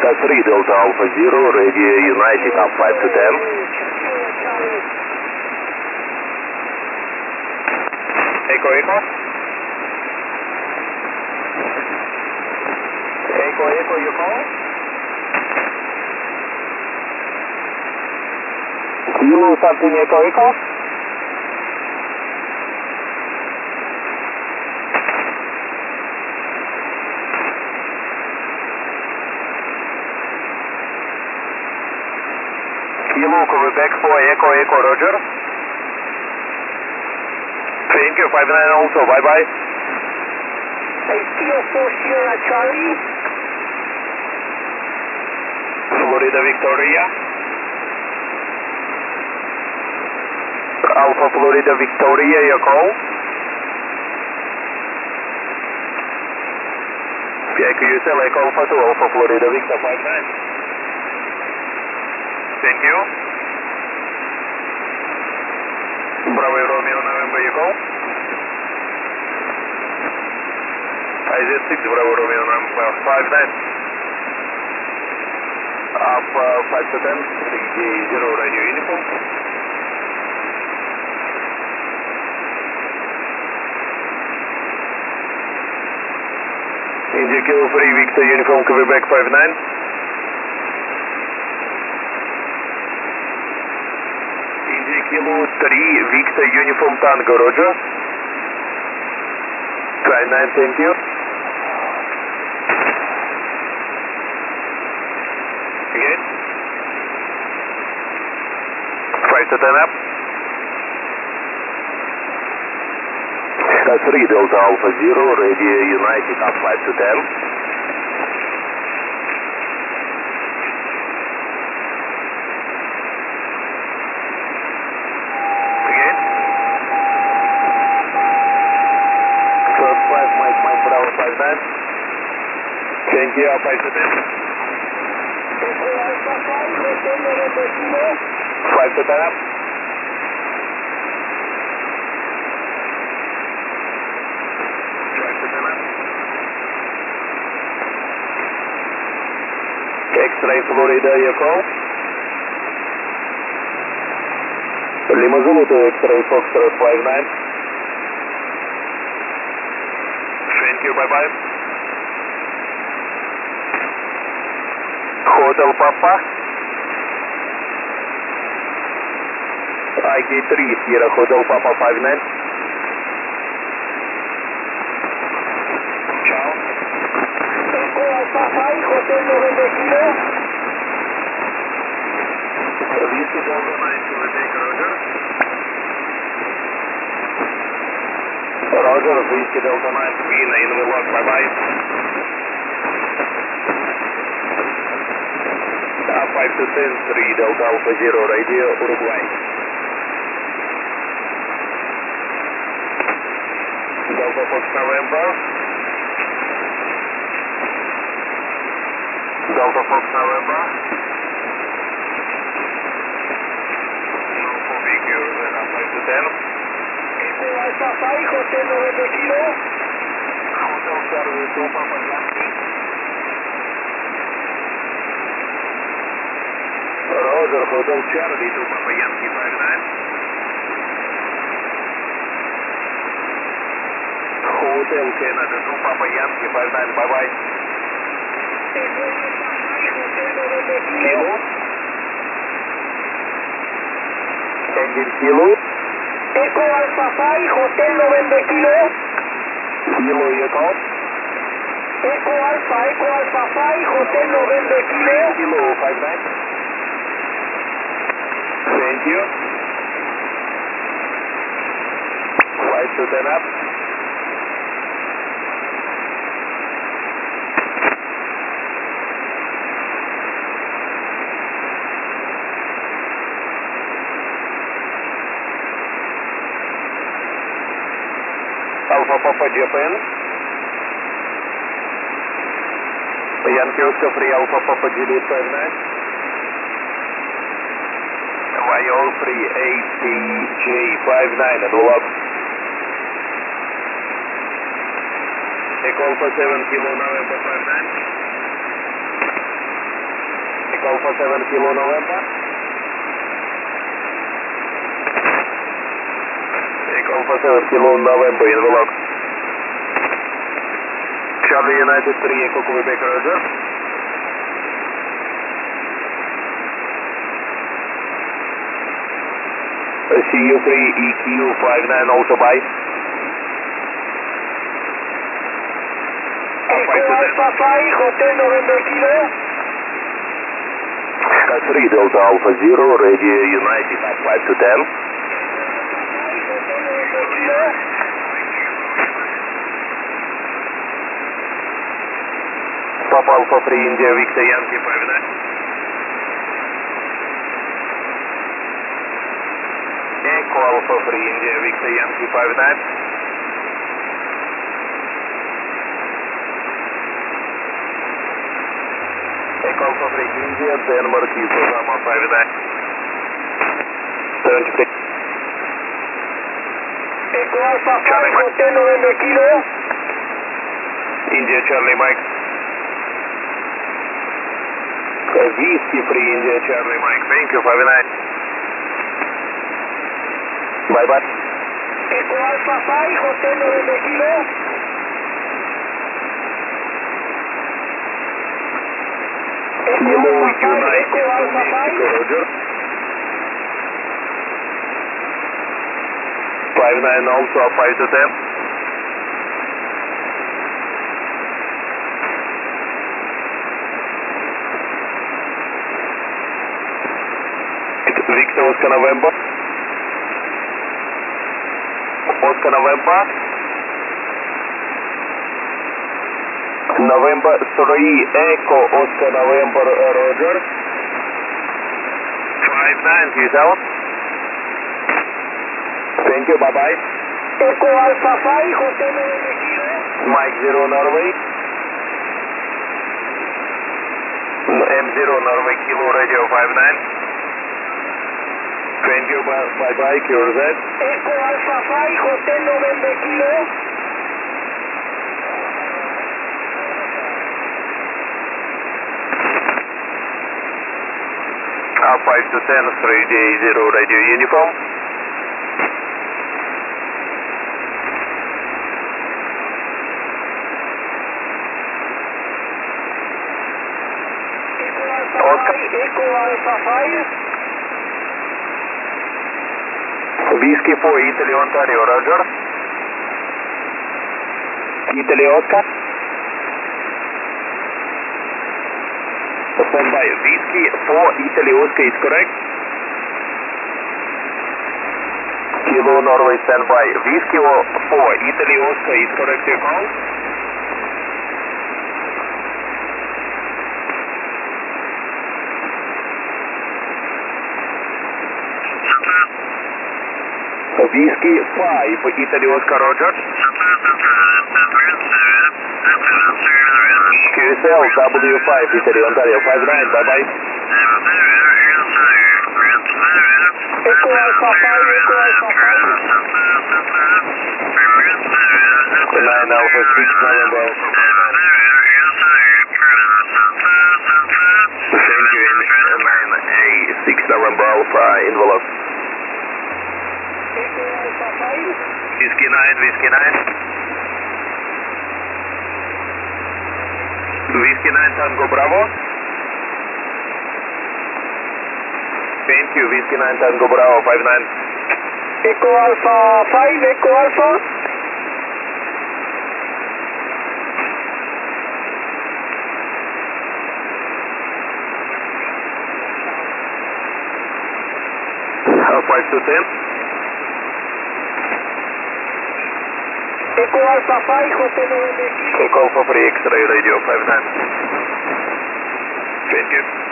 3 Delta Alpha Zero, Radio United up 5 to 10. Echo, Echo. Echo, Echo, you call? Kilo something, Echo, Echo. Kilo, Quebec 4, Echo, Echo, Roger. Thank you, 59 also, bye-bye. Kilo 4 Sierra Charlie. Florida Victoria. Alpha Florida Victoria, your call. PIQSL, Echo Alpha to Alpha Florida Victor 59. Thank you. Bravo Romeo November, you call. IZ6 Bravo Romeo number 59. Up 5 to 10, 6J0 radio uniform. India Kilo 3 Victor uniform Quebec 59. India Kilo 3 Victor uniform Tango, Roger. Try 9, thank you. Again. 5 to 10 up. 3 Delta Alpha Zero, Radio United up 5 to 10. Again. First 5, Mike Bravo 59. Thank you, up 5 to 10. 5 to 10 up. X-Ray Florida, your call. Lima Zulu to X-Ray Foxtrot 59. Thank you, bye-bye. Hotel Papa. IK3 Sierra Hotel Papa 59. Ciao. Papa, Hotel November Kilo. Whiskey Delta 9 to take Roger. Roger, Whiskey Delta 9 Queen in the lock, bye-bye. Up 5 to 10, 3 Delta Alpha Zero, Radio Uruguay. Delta Fox November. Delta Fox November. No for BQ, then up 5 to 10. Echo Alpha 5, Hotel November Kilo. Hotel Charlie to Papa Yankee. Roger, Hotel Charlie to Papa Yankee 59. Hotel Canada to Papa Yankee 59, bye-bye. Echo Alpha 5, Hotel November Kilo. Kilo. Engine Kilo. Echo Alpha 5, Hotel November Kilo. Kilo, you call. Echo Alpha 5, Hotel November Kilo. Kilo 59. Thank you. 5 to 10 up. Alpha Papa Japan. Yankee Oscar 3 Alpha Papa Juliet 59. YO 3 ATJ 59 and all up. Echo Alpha 7 Kilo November 59. Alpha 7 Kilo November. Echo Alpha 7 Kilo November in Velox. Charlie United 3 Echo Quebec Roger. CU3 EQ59 also by. Echo Alpha 5, Hotel November Kilo. 3 Delta Alpha 0, Radio United at 5 to 10. Hotel November Kilo. Papa Alpha 3 India Victor Yankee 59. Echo Alpha 3 India Victor Yankee 59. Echo Alpha 3 India Denmark Yokohama 59. 73. Echo Alpha 5, Hotel November Kilo. India Charlie Mike. Whiskey Free India Charlie Mike. Thank you 59. Bye bye. Echo Alpha 5, Hotel November Kilo. Echo Kilo Alpha 5, United Echo Alpha 5. Roger. 59 also 5 to 10. Victor Oscar November. Oscar November. November 3 Echo Oscar November Roger. 59 he's out. Thank you, bye bye. Echo Alpha 5, Hotel November Kilo. Mike 0 Norway. M0 Norway Kilo Radio 59. Thank you, bye bye, QRZ. Echo Alpha 5, Hotel November Kilo. R5 to 10, 3D0 Radio Uniform. Echo Alpha 5. Whiskey 4 Italy Ontario, Roger. Italy Oscar. Stand by. Whiskey 4 Italy Oscar is correct. Kilo Norway stand by. Whiskey 4 Italy Oscar is correct your call. Whiskey 5 Italy Oscar Roger. QSL W5 Italy Ontario 59, bye bye. Echo Alpha 5, Echo Alpha 5. 9 Alpha 6 November. Thank you, 9A 6 November Alpha envelope. Echo Alpha 5. Whiskey 9, Whiskey 9. Whiskey 9 Tango Bravo. Thank you, Whiskey 9 Tango Bravo 59. Echo Alpha 5, Echo Alpha. R5 to 10. Echo Alpha 5, Hotel November Kilo. Echo Alpha 3 X-ray Radio 59. Thank you.